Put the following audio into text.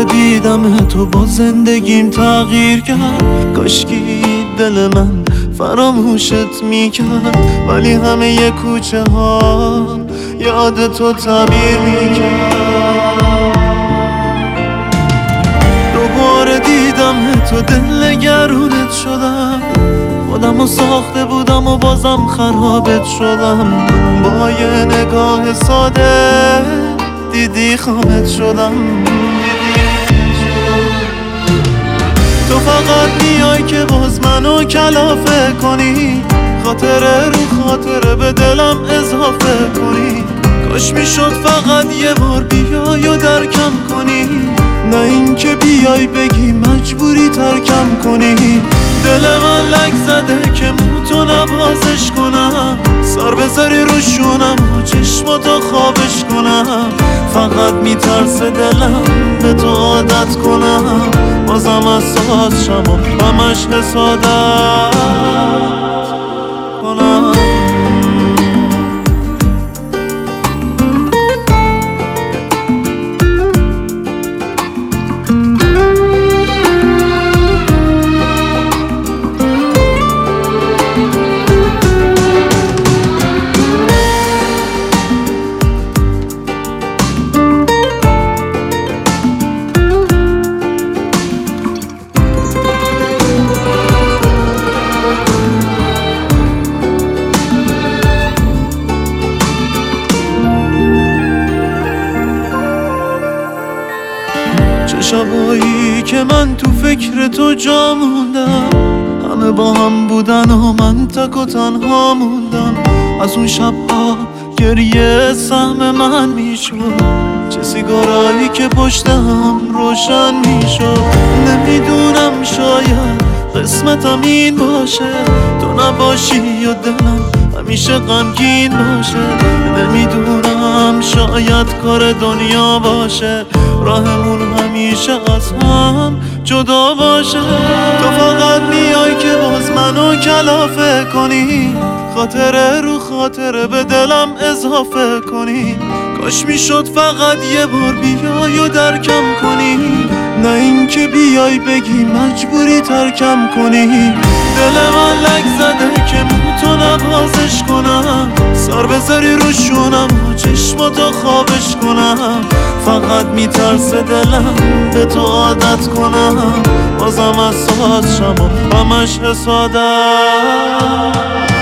دیدم تو با زندگیم تغییر کرد. کاشکی دل من فراموشت میکرد، ولی همه کوچه ها یاد تو تعبیر میکرد. دوباره دیدم تو دلنگرونت شدم، خودمو ساخته بودم و بازم خرابت شدم. با یه نگاه ساده دیدی خامت شدم. تو فقط میای که باز منو کلافه کنی، خاطره رو خاطره به دلم اضافه کنی. کاش میشد فقط یه بار بیای و درکم کنی، نه اینکه بیای بگی مجبوری ترکم کنی. دل من لک زده که موتو نبازش کنم، سر بذاری رو شونم و چشماتو خوابش کنم. فقط میترسه دلم به تو عادت کنم، بازم از ساز شم و همش حسادت کنم. چه شبایی که من تو فکر تو جا موندم، همه با هم بودن و من تک و تنها موندم. از اون شبها گریه سهم من میشد، چه سیگارایی که پشتم روشن میشد. نمیدونم شاید قسمتم این باشه، تو نباشی یا دلم همیشه غمگین باشه. نمیدونم شاید کار دنیا باشه، راهمون همیشه از هم جدا باشه. تو فقط میای که باز منو کلافه کنی، خاطره رو خاطره به دلم اضافه کنی. کاش میشد فقط یه بار بیای و درکم کنی، نه اینکه بیای بگی مجبوری ترکم کنی. دل من لک زده که موتو نبازش کنم، سر بذاری رو شونم و چشماتو خوابش کنم. فقط میترسه دلم به تو عادت کنم، بازم از ساز شم و همش حسادت